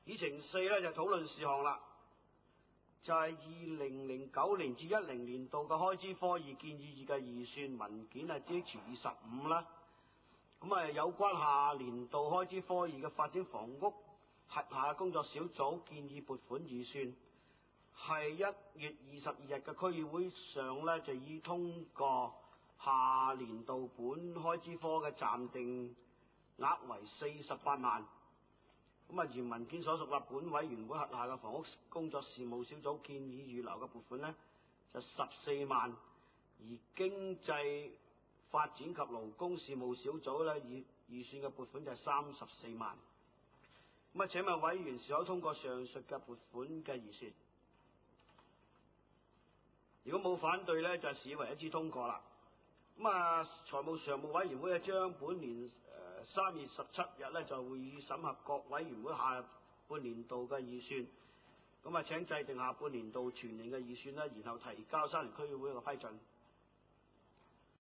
議程4咧就討論事項啦，就係2009年至10年度嘅開支科2建議嘅預算文件係 DH25 啦。咁有關下年度開支科2嘅發展房屋轄下工作小組建議撥款預算，係1月22日嘅區議會上咧就已通過下年度本開支科嘅暫定額為48萬。原文件所屬啦，本委員會轄下嘅房屋工作事務小組建議預留嘅撥款呢，就14萬，而經濟發展及勞工事務小組呢，預算嘅撥款就係34萬。請問委員是否通過上述嘅撥款嘅預算？如果冇反對呢，就視為一致通過啦。財務常務委員會將本年3月17日呢就會議審核各委員會下半年度嘅預算，請制定下半年度全年嘅預算啦，然後提交沙田區議會嘅批准。